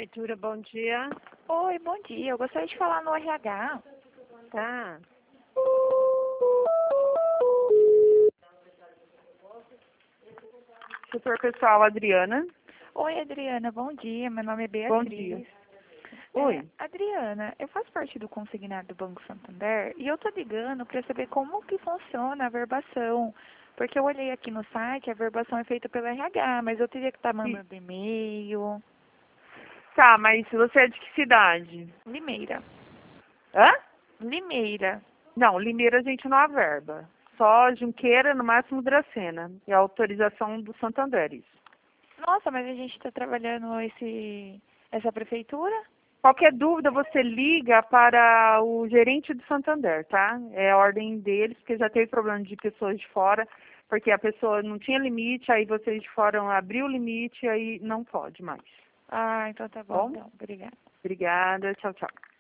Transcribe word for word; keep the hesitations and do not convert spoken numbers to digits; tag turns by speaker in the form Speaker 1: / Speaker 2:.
Speaker 1: Prefeitura, bom dia.
Speaker 2: Oi, bom dia. Eu gostaria de falar no R H.
Speaker 1: Tá.
Speaker 3: Setor pessoal, Adriana.
Speaker 2: Oi, Adriana, bom dia. Meu nome é Beatriz.
Speaker 3: Bom dia. Oi.
Speaker 2: É, Adriana, eu faço parte do consignado do Banco Santander e eu tô ligando para saber como que funciona a verbação. Porque eu olhei aqui no site, a verbação é feita pelo R H, mas eu teria que estar mandando e-mail.
Speaker 3: Tá, mas você é de que cidade?
Speaker 2: Limeira.
Speaker 3: Hã?
Speaker 2: Limeira.
Speaker 3: Não, Limeira a gente não averba. Só Junqueira, no máximo Dracena. É a autorização do Santander, isso.
Speaker 2: Nossa, mas a gente está trabalhando esse, essa prefeitura?
Speaker 3: Qualquer dúvida, você liga para o gerente do Santander, tá? É a ordem deles, porque já teve problema de pessoas de fora, porque a pessoa não tinha limite, aí vocês de fora abriu o limite, aí não pode mais.
Speaker 2: Ah, então tá bom.
Speaker 3: Bom?
Speaker 2: Então, obrigada.
Speaker 3: Obrigada, tchau, tchau.